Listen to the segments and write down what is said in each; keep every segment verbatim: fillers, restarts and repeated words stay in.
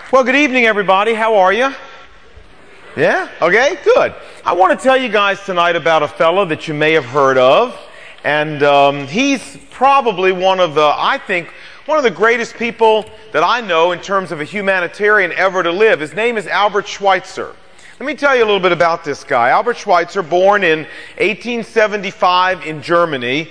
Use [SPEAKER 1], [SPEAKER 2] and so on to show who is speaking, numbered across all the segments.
[SPEAKER 1] Well, good evening, everybody. How are you? Yeah? Okay, good. I want to tell you guys tonight about a fellow that you may have heard of. And um, he's probably one of the, I think, one of the greatest people that I know in terms of a humanitarian ever to live. His name is Albert Schweitzer. Let me tell you a little bit about this guy. Albert Schweitzer, born in eighteen seventy-five in Germany,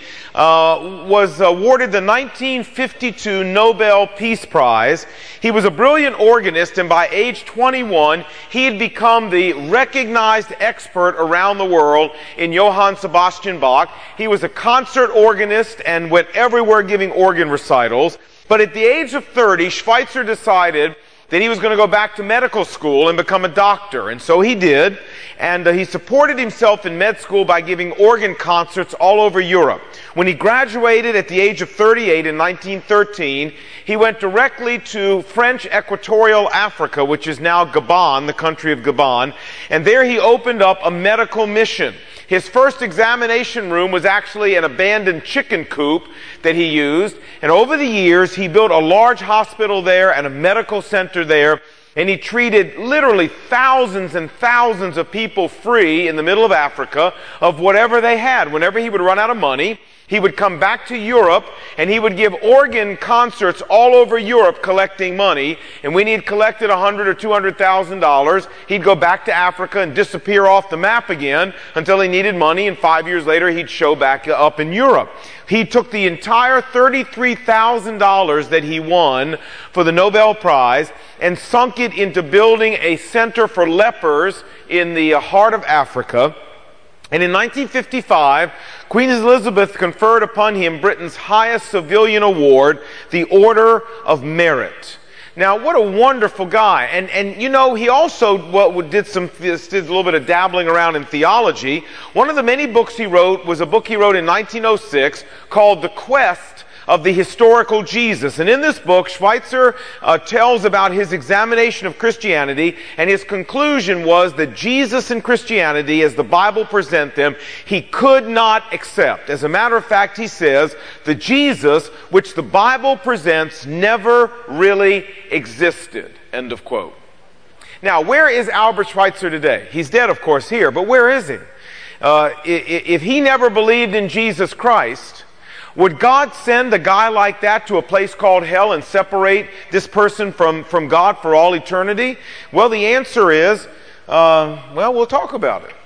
[SPEAKER 1] uh, was awarded the nineteen fifty-two Nobel Peace Prize. He was a brilliant organist, and by age twenty-one, he had become the recognized expert around the world in Johann Sebastian Bach. He was a concert organist and went everywhere giving organ recitals. But at the age of thirty, Schweitzer decided that he was going to go back to medical school and become a doctor. And so he did. And uh, he supported himself in med school by giving organ concerts all over Europe. When he graduated at the age of thirty-eight in nineteen thirteen, he went directly to French Equatorial Africa, which is now Gabon, the country of Gabon. And there he opened up a medical mission. His first examination room was actually an abandoned chicken coop that he used. And over the years, he built a large hospital there and a medical center there. And he treated literally thousands and thousands of people free in the middle of Africa of whatever they had. Whenever he would run out of money, he would come back to Europe and he would give organ concerts all over Europe collecting money. And when he had collected a hundred or two hundred thousand dollars, he'd go back to Africa and disappear off the map again until he needed money. And five years later, he'd show back up in Europe. He took the entire thirty-three thousand dollars that he won for the Nobel Prize and sunk it into building a center for lepers in the heart of Africa. And in nineteen fifty-five, Queen Elizabeth conferred upon him Britain's highest civilian award, the Order of Merit. Now, what a wonderful guy. And, and you know, he also well, did some did a little bit of dabbling around in theology. One of the many books he wrote was a book he wrote in nineteen oh six called The Quest of the Historical Jesus. And in this book, Schweitzer uh, tells about his examination of Christianity, and his conclusion was that Jesus and Christianity, as the Bible present them, he could not accept. As a matter of fact, he says, the Jesus which the Bible presents never really existed. End of quote. Now, where is Albert Schweitzer today? He's dead, of course, here, but where is he? Uh, if he never believed in Jesus Christ, would God send a guy like that to a place called hell and separate this person from, from God for all eternity? Well, the answer is, uh, well, we'll talk about it.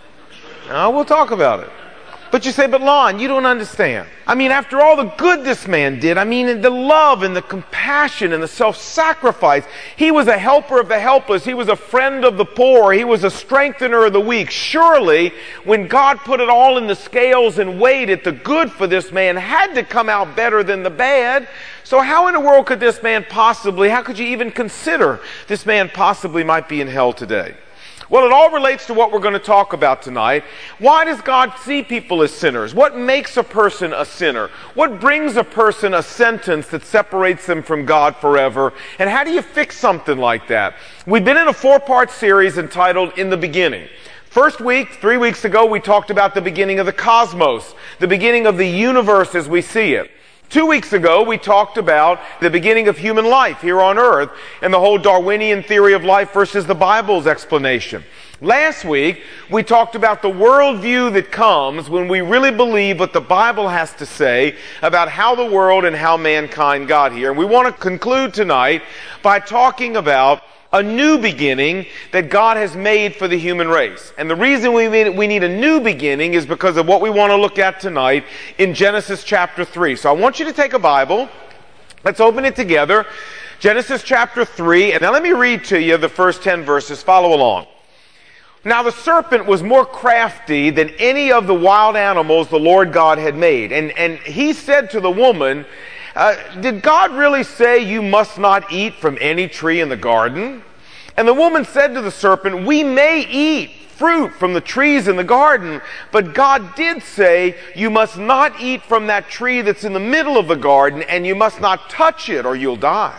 [SPEAKER 1] Uh, we'll talk about it. But you say, but Lon, you don't understand. I mean, after all the good this man did, I mean, the love and the compassion and the self-sacrifice, he was a helper of the helpless. He was a friend of the poor. He was a strengthener of the weak. Surely, when God put it all in the scales and weighed it, the good for this man had to come out better than the bad. So how in the world could this man possibly, how could you even consider this man possibly might be in hell today? Well, it all relates to what we're going to talk about tonight. Why does God see people as sinners? What makes a person a sinner? What brings a person a sentence that separates them from God forever? And how do you fix something like that? We've been in a four-part series entitled In the Beginning. First week, three weeks ago, we talked about the beginning of the cosmos, the beginning of the universe as we see it. Two weeks ago, we talked about the beginning of human life here on earth and the whole Darwinian theory of life versus the Bible's explanation. Last week, we talked about the worldview that comes when we really believe what the Bible has to say about how the world and how mankind got here. And we want to conclude tonight by talking about a new beginning that God has made for the human race. And the reason we need, we need a new beginning is because of what we want to look at tonight in Genesis chapter three. So I want you to take a Bible. Let's open it together. Genesis chapter three. And now let me read to you the first ten verses. Follow along. Now the serpent was more crafty than any of the wild animals the Lord God had made. And, and he said to the woman, Uh, did God really say you must not eat from any tree in the garden? And the woman said to the serpent, we may eat fruit from the trees in the garden, but God did say you must not eat from that tree that's in the middle of the garden, and you must not touch it or you'll die.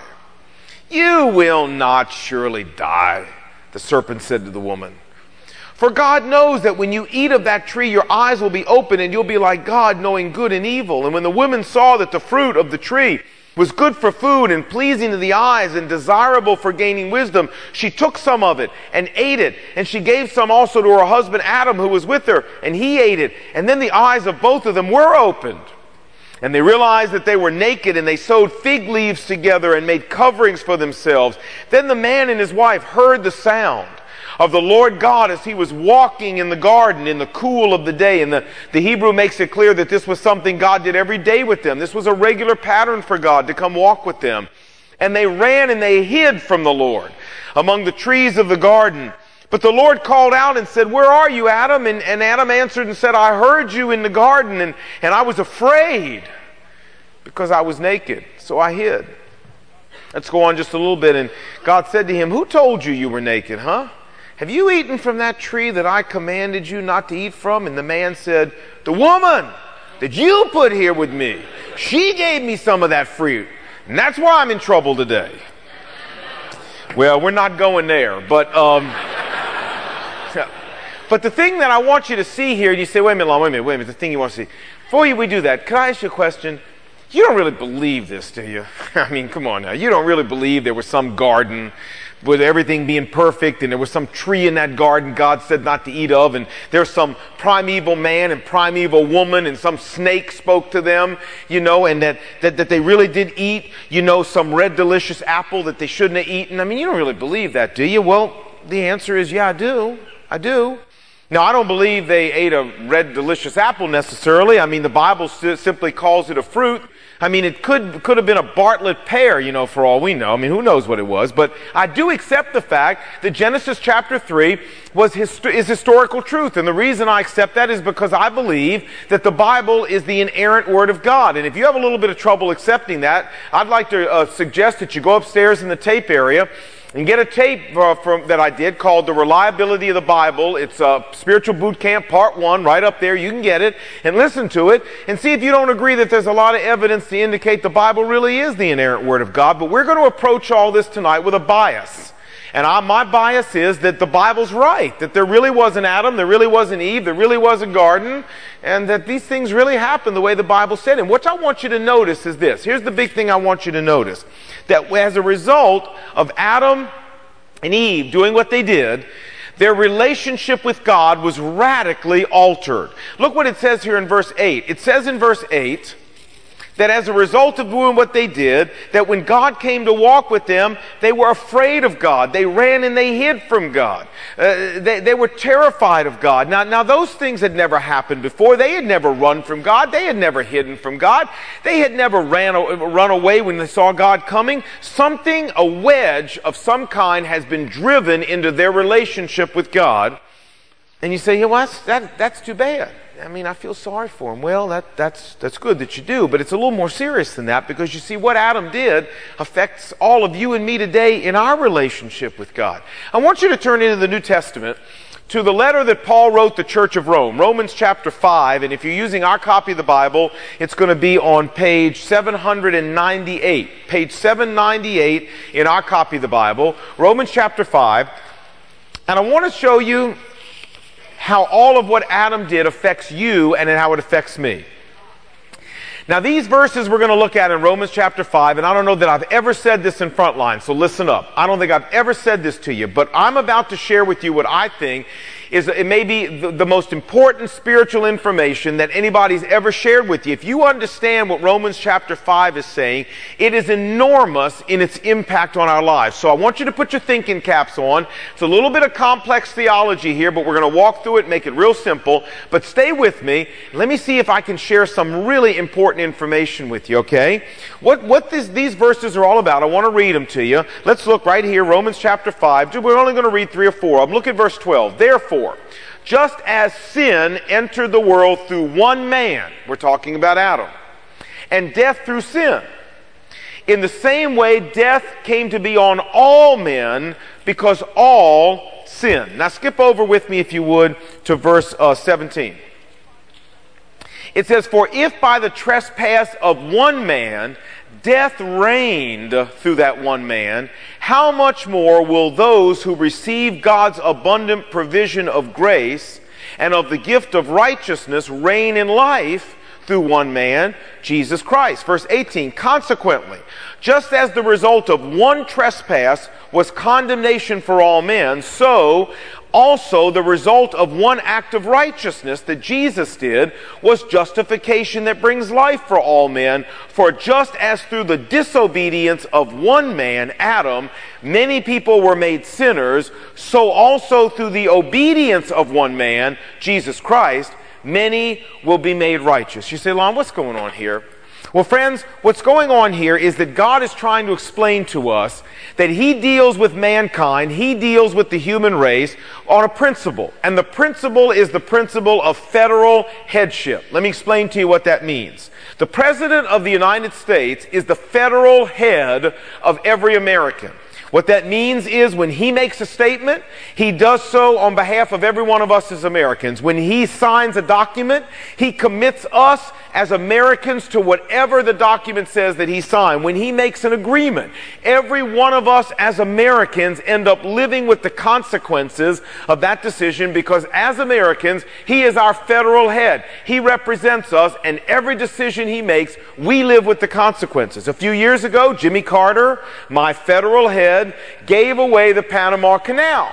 [SPEAKER 1] You will not surely die, the serpent said to the woman. For God knows that when you eat of that tree, your eyes will be open and you'll be like God, knowing good and evil. And when the woman saw that the fruit of the tree was good for food and pleasing to the eyes and desirable for gaining wisdom. She took some of it and ate it, and she gave some also to her husband Adam, who was with her, and he ate it. And then the eyes of both of them were opened, and they realized that they were naked, and they sewed fig leaves together and made coverings for themselves. Then the man and his wife heard the sound of the Lord God as he was walking in the garden in the cool of the day. And the, the Hebrew makes it clear that this was something God did every day with them. This was a regular pattern for God to come walk with them. And they ran and they hid from the Lord among the trees of the garden. But the Lord called out and said, "Where are you, Adam?" And, and Adam answered and said, "I heard you in the garden, and, and I was afraid because I was naked, so I hid." Let's go on just a little bit. And God said to him, "Who told you you were naked, huh? Have you eaten from that tree that I commanded you not to eat from?" And the man said, "The woman that you put here with me, she gave me some of that fruit, and that's why I'm in trouble today." Well, we're not going there, but um, but the thing that I want you to see here, and you say, "Wait a minute, Lon, wait a minute, wait a minute." The thing you want to see before we do that, can I ask you a question? You don't really believe this, do you? I mean, come on now. You don't really believe there was some garden with everything being perfect, and there was some tree in that garden God said not to eat of, and there's some primeval man and primeval woman, and some snake spoke to them, you know, and that, that, that they really did eat, you know, some red delicious apple that they shouldn't have eaten. I mean, you don't really believe that, do you? Well, the answer is, yeah, I do. I do. Now, I don't believe they ate a red delicious apple necessarily. I mean, the Bible simply calls it a fruit. I mean, it could could have been a Bartlett pear, you know, for all we know. I mean, who knows what it was. But I do accept the fact that Genesis chapter three was hist- is historical truth. And the reason I accept that is because I believe that the Bible is the inerrant Word of God. And if you have a little bit of trouble accepting that, I'd like to uh, suggest that you go upstairs in the tape area and get a tape uh, from, that I did called The Reliability of the Bible. It's uh, Spiritual Boot Camp Part one, right up there. You can get it and listen to it and see if you don't agree that there's a lot of evidence to indicate the Bible really is the inerrant Word of God. But we're going to approach all this tonight with a bias. And I, my bias is that the Bible's right, that there really was an Adam, there really was an Eve, there really was a garden, and that these things really happened the way the Bible said. And what I want you to notice is this. Here's the big thing I want you to notice. That as a result of Adam and Eve doing what they did, their relationship with God was radically altered. Look what it says here in verse eight. It says in verse eight that as a result of doing what they did, that when God came to walk with them, they were afraid of God. They ran and they hid from God. Uh, they, they were terrified of God. Now, now, those things had never happened before. They had never run from God. They had never hidden from God. They had never ran, run away when they saw God coming. Something, a wedge of some kind, has been driven into their relationship with God. And you say, yeah, well, that's, that, that's too bad. I mean, I feel sorry for him. Well, that, that's, that's good that you do, but it's a little more serious than that, because you see, what Adam did affects all of you and me today in our relationship with God. I want you to turn into the New Testament to the letter that Paul wrote the Church of Rome, Romans chapter five, and if you're using our copy of the Bible, it's going to be on page seven ninety-eight. Page seven ninety-eight in our copy of the Bible, Romans chapter five, and I want to show you how all of what Adam did affects you and how it affects me. Now, these verses we're going to look at in Romans chapter five, and I don't know that I've ever said this in Frontline, so listen up. I don't think I've ever said this to you, but I'm about to share with you what I think is it may be the, the most important spiritual information that anybody's ever shared with you. If you understand what Romans chapter five is saying, it is enormous in its impact on our lives. So I want you to put your thinking caps on. It's a little bit of complex theology here, but we're going to walk through it, make it real simple. But stay with me. Let me see if I can share some really important information with you, okay? What, what this, these verses are all about, I want to read them to you. Let's look right here, Romans chapter five. We're only going to read three or four of them. Look at verse twelve. Therefore, just as sin entered the world through one man, we're talking about Adam, and death through sin, in the same way death came to be on all men because all sin. Now skip over with me, if you would, to verse uh, seventeen. It says, for if by the trespass of one man death reigned through that one man, how much more will those who receive God's abundant provision of grace and of the gift of righteousness reign in life through one man, Jesus Christ. Verse eighteen, consequently, just as the result of one trespass was condemnation for all men, so also the result of one act of righteousness that Jesus did was justification that brings life for all men. For just as through the disobedience of one man, Adam, many people were made sinners, so also through the obedience of one man, Jesus Christ, many will be made righteous. You say, Lon, what's going on here? Well, friends, what's going on here is that God is trying to explain to us that He deals with mankind, He deals with the human race on a principle. And the principle is the principle of federal headship. Let me explain to you what that means. The President of the United States is the federal head of every American. What that means is when he makes a statement, he does so on behalf of every one of us as Americans. When he signs a document, he commits us as Americans to whatever the document says that he signed. When he makes an agreement, every one of us as Americans end up living with the consequences of that decision, because as Americans, he is our federal head. He represents us, and every decision he makes, we live with the consequences. A few years ago, Jimmy Carter, my federal head, gave away the Panama Canal.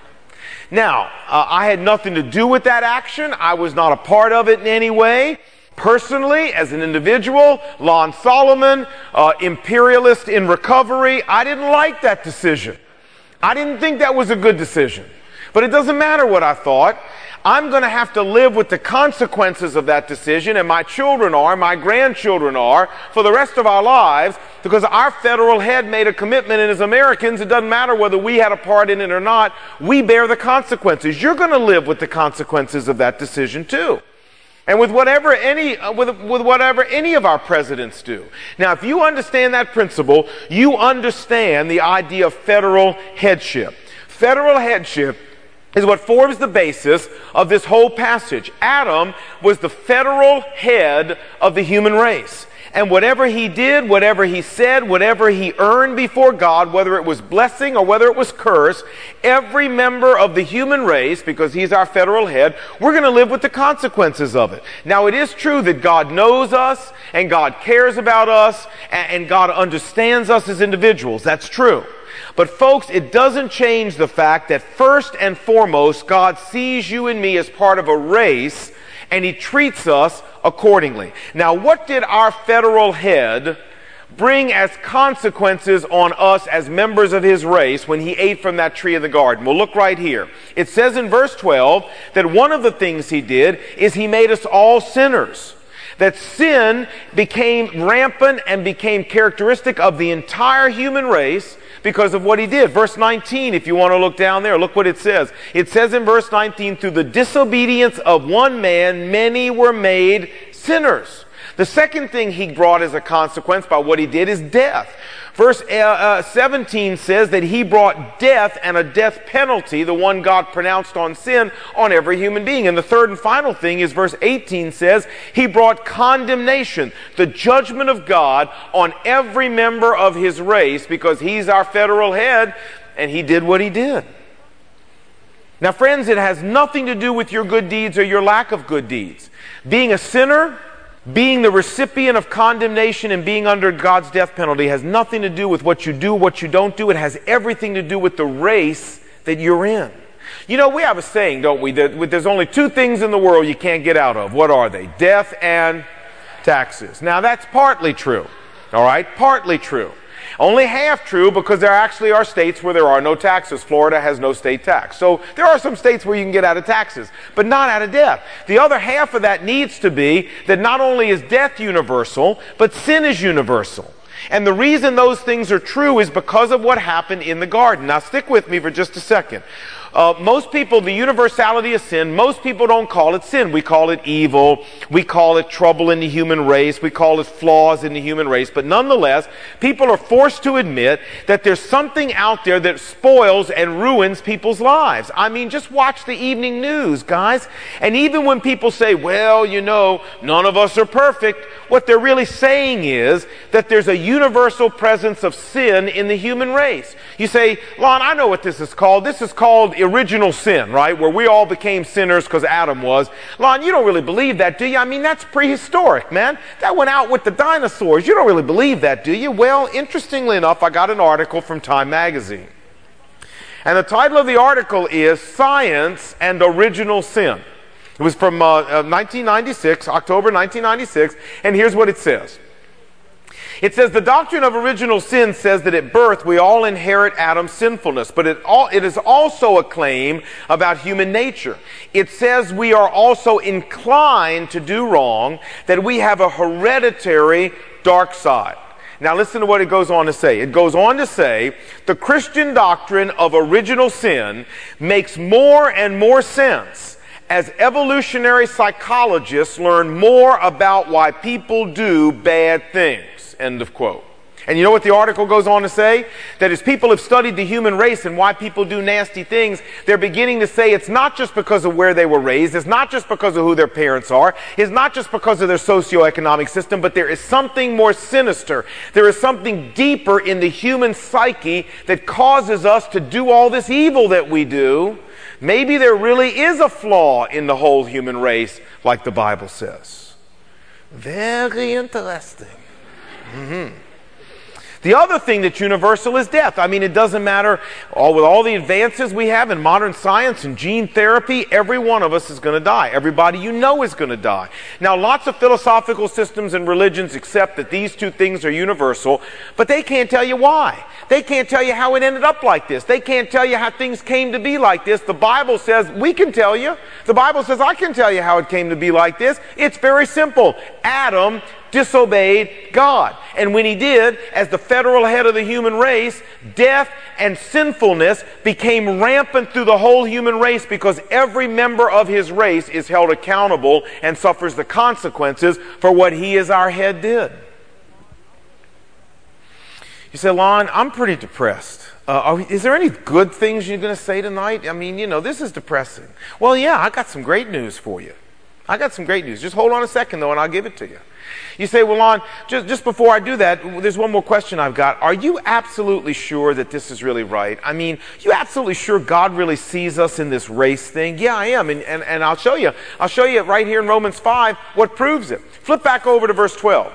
[SPEAKER 1] Now, uh, I had nothing to do with that action. I was not a part of it in any way. Personally, as an individual, Lon Solomon, uh, imperialist in recovery, I didn't like that decision. I didn't think that was a good decision. But it doesn't matter what I thought. I'm going to have to live with the consequences of that decision, and my children are, my grandchildren are, for the rest of our lives, because our federal head made a commitment, and as Americans, it doesn't matter whether we had a part in it or not, we bear the consequences. You're going to live with the consequences of that decision too. And with whatever any uh, with, with whatever any of our presidents do. Now, if you understand that principle, you understand the idea of federal headship. Federal headship is what forms the basis of this whole passage. Adam was the federal head of the human race. And whatever he did, whatever he said, whatever he earned before God, whether it was blessing or whether it was curse, every member of the human race, because he's our federal head, we're going to live with the consequences of it. Now, it is true that God knows us, and God cares about us, and God understands us as individuals. That's true. But folks, it doesn't change the fact that first and foremost, God sees you and me as part of a race, and He treats us accordingly. Now, what did our federal head bring as consequences on us as members of His race when He ate from that tree in the garden? Well, look right here. It says in verse twelve that one of the things He did is He made us all sinners. That sin became rampant and became characteristic of the entire human race because of what He did. Verse nineteen, if you want to look down there, look what it says. It says in verse nineteen, through the disobedience of one man, many were made sinners. The second thing He brought as a consequence by what He did is death. Verse uh, uh, seventeen says that He brought death and a death penalty, the one God pronounced on sin, on every human being. And the third and final thing is verse eighteen says He brought condemnation, the judgment of God on every member of His race, because He's our federal head and He did what He did. Now, friends, it has nothing to do with your good deeds or your lack of good deeds. Being a sinner, being the recipient of condemnation, and being under God's death penalty has nothing to do with what you do, what you don't do. It has everything to do with the race that you're in. You know, we have a saying, don't we, that there's only two things in the world you can't get out of. What are they? Death and taxes. Now, that's partly true. All right? Partly true. Only half true, because there actually are states where there are no taxes. Florida has no state tax. So there are some states where you can get out of taxes, but not out of death. The other half of that needs to be that not only is death universal, but sin is universal. And the reason those things are true is because of what happened in the garden. Now, stick with me for just a second. Uh, most people, the universality of sin, most people don't call it sin. We call it evil. We call it trouble in the human race. We call it flaws in the human race. But nonetheless, people are forced to admit that there's something out there that spoils and ruins people's lives. I mean, just watch the evening news, guys. And even when people say, well, you know, none of us are perfect, what they're really saying is that there's a universal presence of sin in the human race. You say, Lon, I know what this is called. This is called original sin, right? Where we all became sinners because Adam was. Lon, you don't really believe that, do you? I mean, that's prehistoric, man. That went out with the dinosaurs. You don't really believe that, do you? Well, interestingly enough, I got an article from Time magazine. And the title of the article is Science and Original Sin. It was from uh, uh, nineteen ninety-six, October nineteen ninety-six, and here's what it says. It says, the doctrine of original sin says that at birth we all inherit Adam's sinfulness, but it, all, it is also a claim about human nature. It says we are also inclined to do wrong, that we have a hereditary dark side. Now listen to what it goes on to say. It goes on to say, the Christian doctrine of original sin makes more and more sense as evolutionary psychologists learn more about why people do bad things. End of quote. And you know what the article goes on to say? That as people have studied the human race and why people do nasty things, they're beginning to say it's not just because of where they were raised, it's not just because of who their parents are, it's not just because of their socioeconomic system, but there is something more sinister. There is something deeper in the human psyche that causes us to do all this evil that we do. Maybe there really is a flaw in the whole human race, like the Bible says. Very interesting. Mm-hmm. The other thing that's universal is death. I mean, it doesn't matter, all, with all the advances we have in modern science and gene therapy, every one of us is going to die. Everybody you know is going to die. Now, lots of philosophical systems and religions accept that these two things are universal, but they can't tell you why. They can't tell you how it ended up like this. They can't tell you how things came to be like this. The Bible says we can tell you. The Bible says I can tell you how it came to be like this. It's very simple. Adam disobeyed God. And when he did, as the federal head of the human race, death and sinfulness became rampant through the whole human race because every member of his race is held accountable and suffers the consequences for what he as our head did. You say, Lon, I'm pretty depressed. Uh, are, is there any good things you're going to say tonight? I mean, you know, this is depressing. Well, yeah, I got some great news for you. I got some great news. Just hold on a second, though, and I'll give it to you. You say, well, Lon, just, just before I do that, there's one more question I've got. Are you absolutely sure that this is really right? I mean, you absolutely sure God really sees us in this race thing? Yeah, I am, and, and, and I'll show you. I'll show you right here in Romans five what proves it. Flip back over to verse twelve.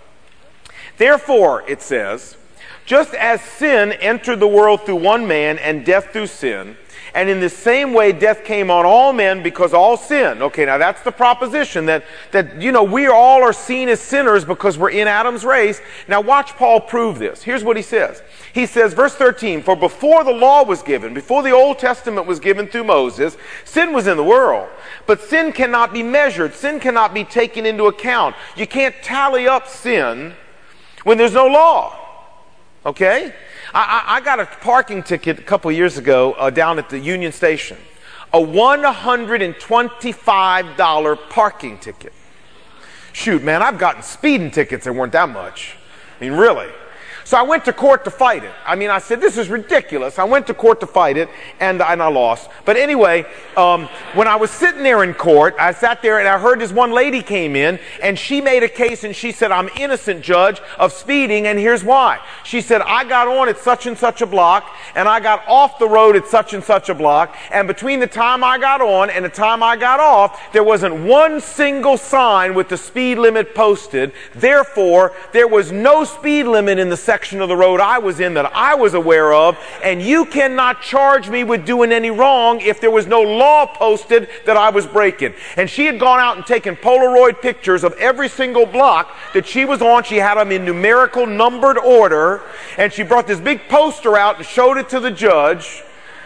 [SPEAKER 1] Therefore, it says, just as sin entered the world through one man and death through sin, and in the same way death came on all men because all sinned. Okay, now that's the proposition that, that, you know, we all are seen as sinners because we're in Adam's race. Now watch Paul prove this. Here's what he says. He says, verse thirteen, for before the law was given, before the Old Testament was given through Moses, sin was in the world. But sin cannot be measured. Sin cannot be taken into account. You can't tally up sin when there's no law. Okay? I, I, I got a parking ticket a couple of years ago uh, down at the Union Station. A one hundred twenty-five dollars parking ticket. Shoot, man, I've gotten speeding tickets that weren't that much. I mean, really. So I went to court to fight it. I mean, I said, this is ridiculous. I went to court to fight it, and, and I lost. But anyway, um, when I was sitting there in court, I sat there and I heard this one lady came in, and she made a case, and she said, I'm innocent, judge, of speeding, and here's why. She said, I got on at such and such a block, and I got off the road at such and such a block, and between the time I got on and the time I got off, there wasn't one single sign with the speed limit posted. Therefore, there was no speed limit in the section of the road I was in that I was aware of, and you cannot charge me with doing any wrong if there was no law posted that I was breaking. And she had gone out and taken Polaroid pictures of every single block that she was on. She had them in numerical numbered order, and she brought this big poster out and showed it to the judge,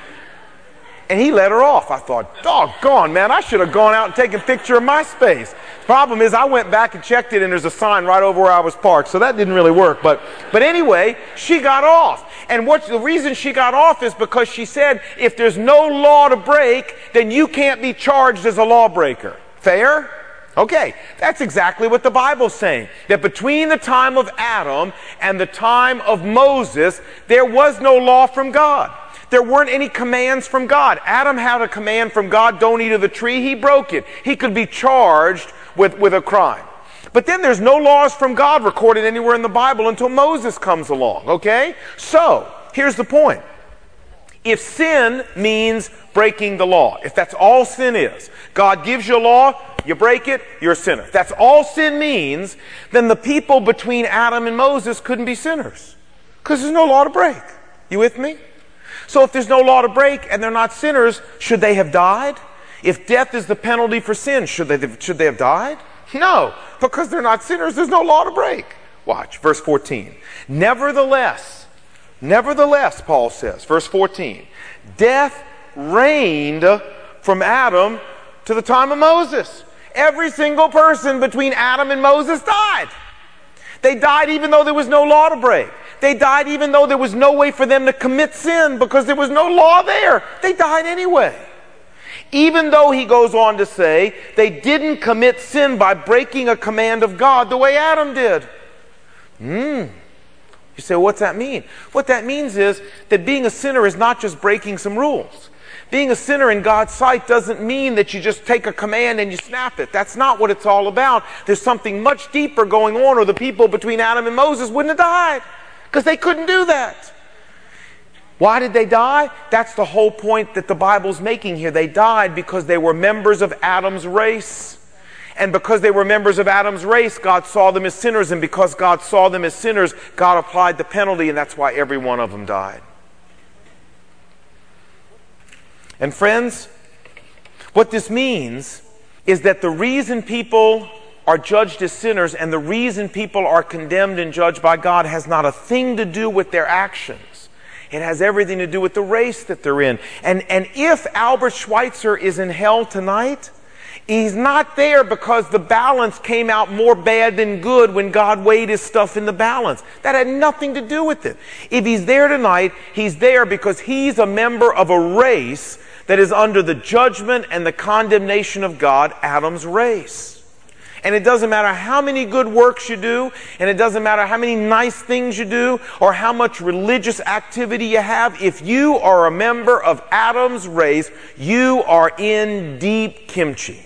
[SPEAKER 1] and he let her off. I thought, doggone, man, I should have gone out and taken a picture of my space. Problem is, I went back and checked it, and there's a sign right over where I was parked, so that didn't really work. But, but anyway, she got off. And what, the reason she got off is because she said, if there's no law to break, then you can't be charged as a lawbreaker. Fair? Okay, that's exactly what the Bible's saying. That between the time of Adam and the time of Moses, there was no law from God. There weren't any commands from God. Adam had a command from God, don't eat of the tree. He broke it. He could be charged with, with a crime. But then there's no laws from God recorded anywhere in the Bible until Moses comes along, okay? So, here's the point. If sin means breaking the law, if that's all sin is, God gives you a law, you break it, you're a sinner. If that's all sin means, then the people between Adam and Moses couldn't be sinners, because there's no law to break. You with me? So if there's no law to break and they're not sinners, should they have died? If death is the penalty for sin, should they, should they have died? No, because they're not sinners, there's no law to break. Watch, verse fourteen. Nevertheless, nevertheless, Paul says, verse fourteen, death reigned from Adam to the time of Moses. Every single person between Adam and Moses died. They died even though there was no law to break. They died even though there was no way for them to commit sin because there was no law there. They died anyway. Even though he goes on to say they didn't commit sin by breaking a command of God the way Adam did. Hmm. You say, well, what's that mean? What that means is that being a sinner is not just breaking some rules. Being a sinner in God's sight doesn't mean that you just take a command and you snap it. That's not what it's all about. There's something much deeper going on, or the people between Adam and Moses wouldn't have died, because they couldn't do that. Why did they die? That's the whole point that the Bible's making here. They died because they were members of Adam's race. And because they were members of Adam's race, God saw them as sinners. And because God saw them as sinners, God applied the penalty, and that's why every one of them died. And friends, what this means is that the reason people are judged as sinners and the reason people are condemned and judged by God has not a thing to do with their actions. It has everything to do with the race that they're in. And, and if Albert Schweitzer is in hell tonight, he's not there because the balance came out more bad than good when God weighed his stuff in the balance. That had nothing to do with it. If he's there tonight, he's there because he's a member of a race that is under the judgment and the condemnation of God, Adam's race. And it doesn't matter how many good works you do, and it doesn't matter how many nice things you do, or how much religious activity you have. If you are a member of Adam's race, you are in deep kimchi.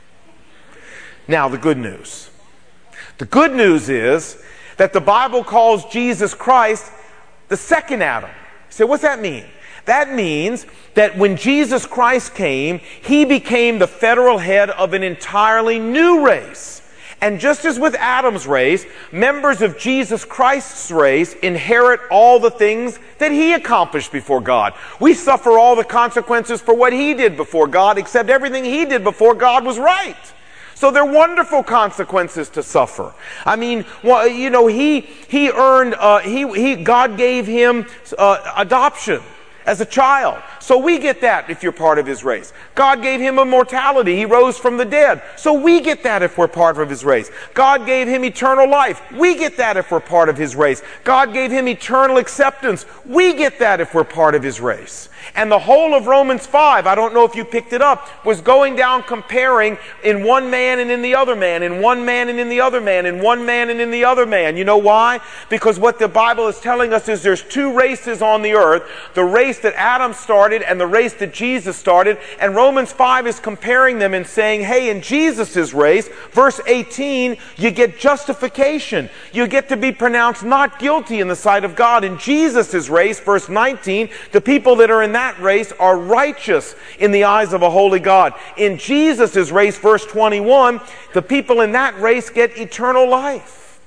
[SPEAKER 1] Now, the good news. The good news is that the Bible calls Jesus Christ the second Adam. You say, what's that mean? That means that when Jesus Christ came, he became the federal head of an entirely new race. And just as with Adam's race, members of Jesus Christ's race inherit all the things that he accomplished before God. We suffer all the consequences for what he did before God, except everything he did before God was right. So they're wonderful consequences to suffer. I mean, well, you know, he he earned, uh, he he God gave him uh, adoption as a child. So we get that if you're part of his race. God gave him immortality. He rose from the dead. So we get that if we're part of his race. God gave him eternal life. We get that if we're part of his race. God gave him eternal acceptance. We get that if we're part of his race. And the whole of Romans five, I don't know if you picked it up, was going down comparing in one man and in the other man, in one man and in the other man, in one man and in the other man. You know why? Because what the Bible is telling us is there's two races on the earth. The race that Adam started and the race that Jesus started. And Romans five is comparing them and saying, hey, in Jesus' race, verse eighteen, you get justification. You get to be pronounced not guilty in the sight of God. In Jesus' race, verse nineteen, the people that are in that race are righteous in the eyes of a holy God. In Jesus' race, verse twenty-one, the people in that race get eternal life.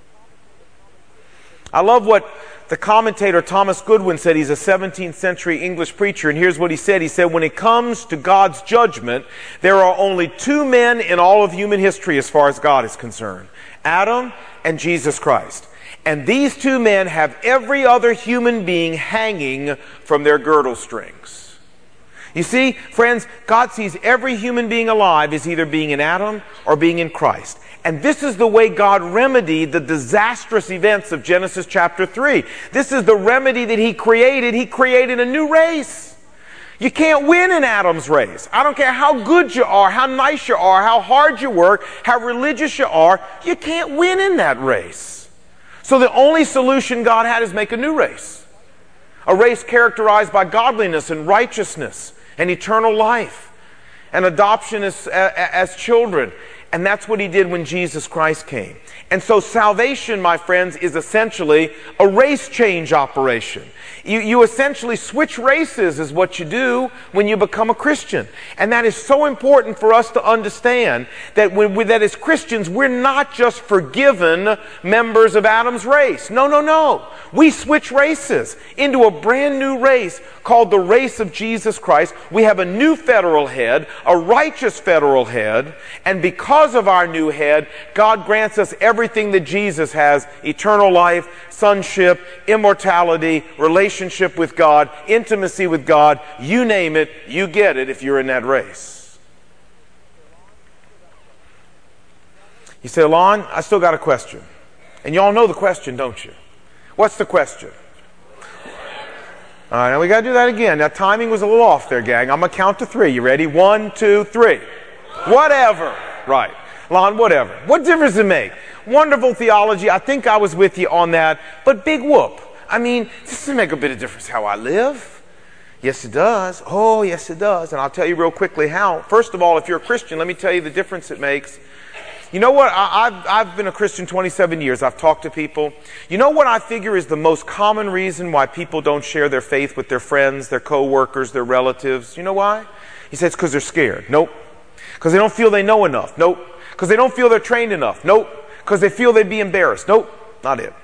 [SPEAKER 1] I love what the commentator Thomas Goodwin said. He's a seventeenth century English preacher, and here's what he said. He said, when it comes to God's judgment, there are only two men in all of human history as far as God is concerned: Adam and Jesus Christ. And these two men have every other human being hanging from their girdle strings. You see, friends, God sees every human being alive as either being in Adam or being in Christ. And this is the way God remedied the disastrous events of Genesis chapter three. This is the remedy that he created. He created a new race. You can't win in Adam's race. I don't care how good you are, how nice you are, how hard you work, how religious you are. You can't win in that race. So the only solution God had is make a new race. A race characterized by godliness and righteousness and eternal life and adoption as, as children And that's what he did when Jesus Christ came. And so salvation, my friends, is essentially a race change operation. You, you essentially switch races is what you do when you become a Christian. And that is so important for us to understand that, when we, that as Christians, we're not just forgiven members of Adam's race. No, no, no. We switch races into a brand new race called the race of Jesus Christ. We have a new federal head, a righteous federal head, and because of our new head, God grants us everything that Jesus has: eternal life, sonship, immortality, relationship with God, intimacy with God. You name it, you get it if you're in that race. You say, Lon, I still got a question. And y'all know the question, don't you? What's the question? All right, now we got to do that again. Now, timing was a little off there, gang. I'm going to count to three. You ready? One, two, three. Whatever. Right. Lon, whatever. What difference does it make? Wonderful theology. I think I was with you on that. But big whoop. I mean, this doesn't make a bit of difference how I live. Yes, it does. Oh, yes, it does. And I'll tell you real quickly how. First of all, if you're a Christian, let me tell you the difference it makes. You know what? I, I've, I've been a Christian twenty-seven years. I've talked to people. You know what I figure is the most common reason why people don't share their faith with their friends, their co-workers, their relatives? You know why? He says it's because they're scared. Nope. Because they don't feel they know enough. Nope. Because they don't feel they're trained enough. Nope. Because they feel they'd be embarrassed. Nope. Not it.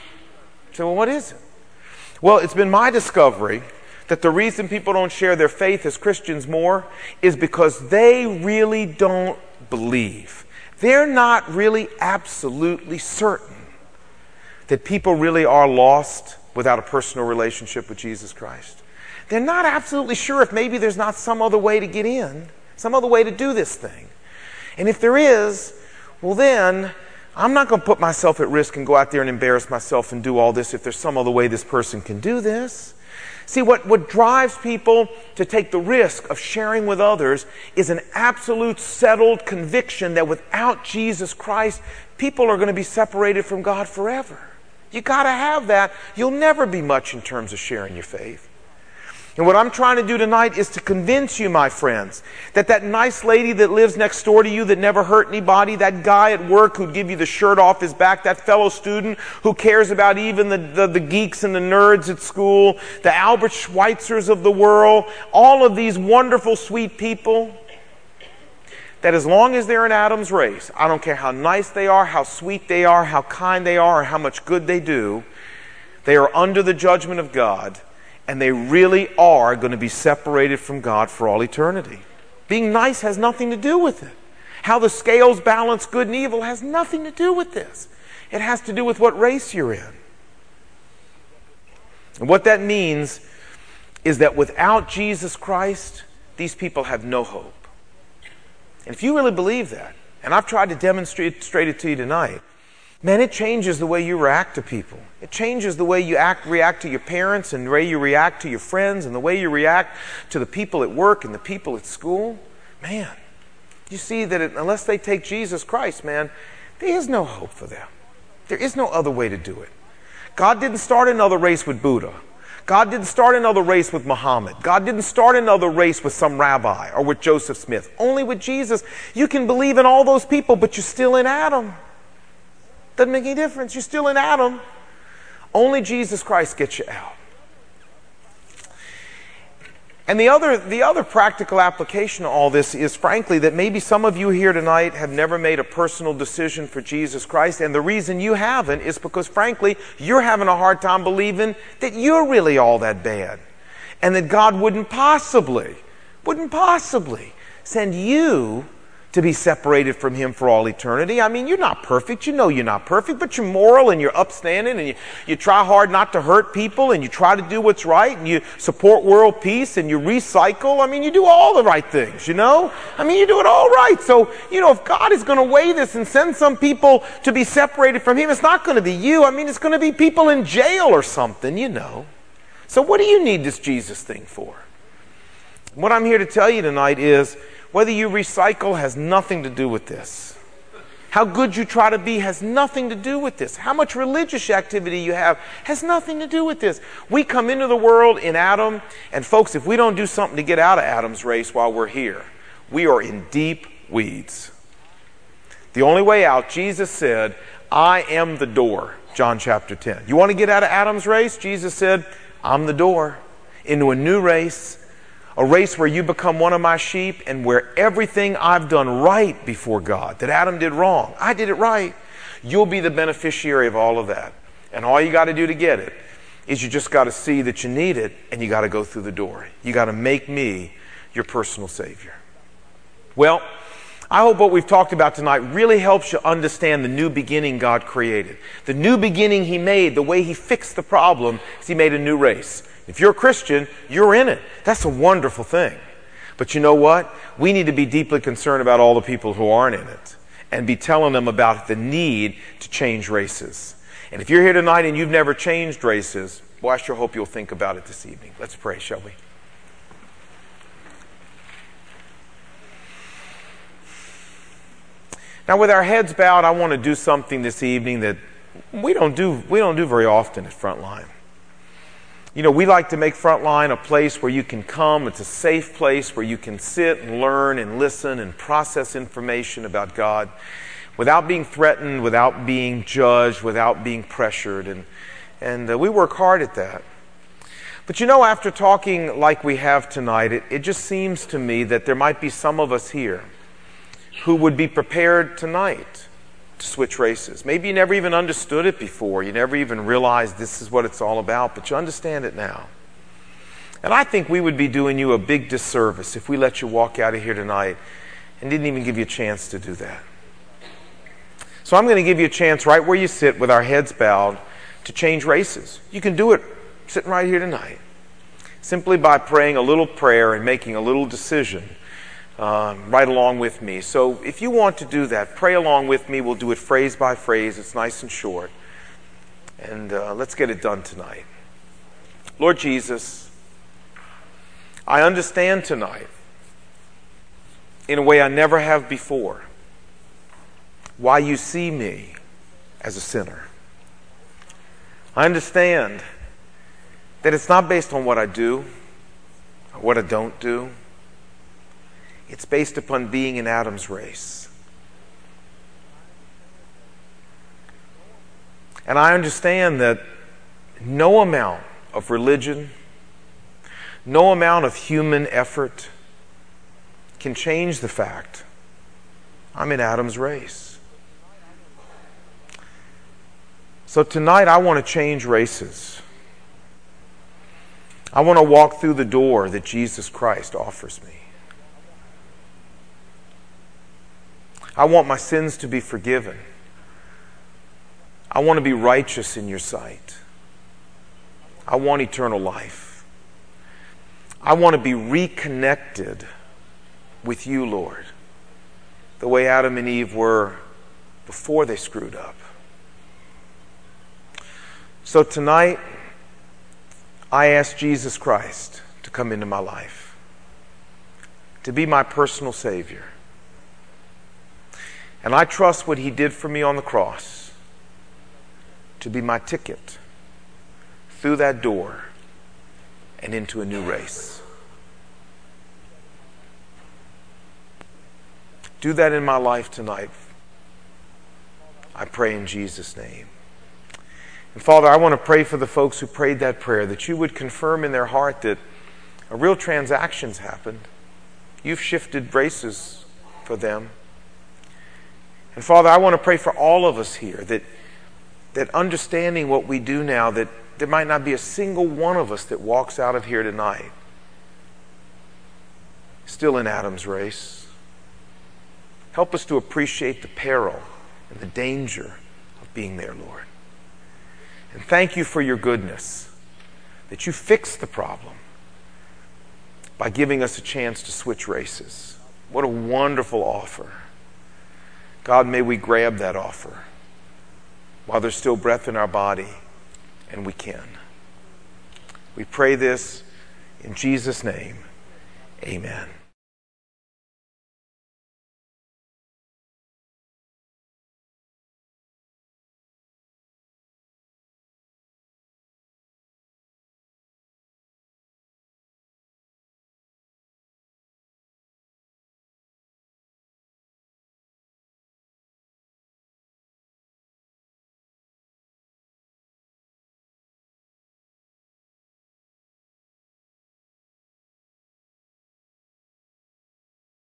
[SPEAKER 1] So, well, what is it? Well, it's been my discovery that the reason people don't share their faith as Christians more is because they really don't believe. They're not really absolutely certain that people really are lost without a personal relationship with Jesus Christ. They're not absolutely sure if maybe there's not some other way to get in, some other way to do this thing. And if there is, well then, I'm not going to put myself at risk and go out there and embarrass myself and do all this if there's some other way this person can do this. See, what, what drives people to take the risk of sharing with others is an absolute settled conviction that without Jesus Christ, people are going to be separated from God forever. You got to have that. You'll never be much in terms of sharing your faith. And what I'm trying to do tonight is to convince you, my friends, that that nice lady that lives next door to you that never hurt anybody, that guy at work who'd give you the shirt off his back, that fellow student who cares about even the, the, the geeks and the nerds at school, the Albert Schweitzers of the world, all of these wonderful, sweet people, that as long as they're in Adam's race, I don't care how nice they are, how sweet they are, how kind they are, or how much good they do, they are under the judgment of God. And they really are going to be separated from God for all eternity. Being nice has nothing to do with it. How the scales balance good and evil has nothing to do with this. It has to do with what race you're in. And what that means is that without Jesus Christ, these people have no hope. And if you really believe that, and I've tried to demonstrate it to you tonight, man, it changes the way you react to people. It changes the way you act, react to your parents, and the way you react to your friends, and the way you react to the people at work and the people at school. Man, you see that it, unless they take Jesus Christ, man, there is no hope for them. There is no other way to do it. God didn't start another race with Buddha. God didn't start another race with Muhammad. God didn't start another race with some rabbi or with Joseph Smith. Only with Jesus. You can believe in all those people, but you're still in Adam. Doesn't make any difference. You're still in Adam. Only Jesus Christ gets you out. And the other, the other practical application of all this is, frankly, that maybe some of you here tonight have never made a personal decision for Jesus Christ, and the reason you haven't is because, frankly, you're having a hard time believing that you're really all that bad, and that God wouldn't possibly, wouldn't possibly send you to be separated from Him for all eternity. I mean, you're not perfect. You know you're not perfect, but you're moral and you're upstanding and you, you try hard not to hurt people and you try to do what's right and you support world peace and you recycle. I mean, you do all the right things, you know? I mean, you do it all right. So, you know, if God is going to weigh this and send some people to be separated from Him, it's not going to be you. I mean, it's going to be people in jail or something, you know. So what do you need this Jesus thing for? What I'm here to tell you tonight is, whether you recycle has nothing to do with this. How good you try to be has nothing to do with this. How much religious activity you have has nothing to do with this. We come into the world in Adam, and folks, if we don't do something to get out of Adam's race while we're here, we are in deep weeds. The only way out, Jesus said, I am the door, John chapter ten. You want to get out of Adam's race? Jesus said, I'm the door into a new race, a race where you become one of my sheep and where everything I've done right before God, that Adam did wrong, I did it right. You'll be the beneficiary of all of that. And all you got to do to get it is you just got to see that you need it, and you got to go through the door. You got to make me your personal Savior. Well, I hope what we've talked about tonight really helps you understand the new beginning God created. The new beginning He made, the way He fixed the problem, is He made a new race. If you're a Christian, you're in it. That's a wonderful thing. But you know what? We need to be deeply concerned about all the people who aren't in it and be telling them about the need to change races. And if you're here tonight and you've never changed races, well, I sure hope you'll think about it this evening. Let's pray, shall we? Now, with our heads bowed, I want to do something this evening that we don't do, we don't do very often at Frontline. You know, we like to make Frontline a place where you can come. It's a safe place where you can sit and learn and listen and process information about God without being threatened, without being judged, without being pressured. And, and uh, we work hard at that. But you know, after talking like we have tonight, it, it just seems to me that there might be some of us here who would be prepared tonight to switch races. Maybe you never even understood it before. You never even realized this is what it's all about, but you understand it now. And I think we would be doing you a big disservice if we let you walk out of here tonight and didn't even give you a chance to do that. So I'm going to give you a chance right where you sit with our heads bowed to change races. You can do it sitting right here tonight, simply by praying a little prayer and making a little decision Um, right along with me. So if you want to do that, pray along with me. We'll do it phrase by phrase. It's nice and short. And uh, let's get it done tonight. Lord Jesus, I understand tonight, in a way I never have before, why you see me as a sinner. I understand that it's not based on what I do or what I don't do. It's based upon being in Adam's race. And I understand that no amount of religion, no amount of human effort can change the fact I'm in Adam's race. So tonight I want to change races. I want to walk through the door that Jesus Christ offers me. I want my sins to be forgiven. I want to be righteous in your sight. I want eternal life. I want to be reconnected with you, Lord, the way Adam and Eve were before they screwed up. So tonight, I ask Jesus Christ to come into my life, to be my personal Savior. And I trust what He did for me on the cross to be my ticket through that door and into a new race. Do that in my life tonight. I pray in Jesus' name. And Father, I want to pray for the folks who prayed that prayer, that you would confirm in their heart that a real transaction's happened. You've shifted races for them. And Father, I want to pray for all of us here that, that understanding what we do now, that there might not be a single one of us that walks out of here tonight still in Adam's race. Help us to appreciate the peril and the danger of being there, Lord. And thank you for your goodness, that you fixed the problem by giving us a chance to switch races. What a wonderful offer. God, may we grab that offer while there's still breath in our body, and we can. We pray this in Jesus' name. Amen.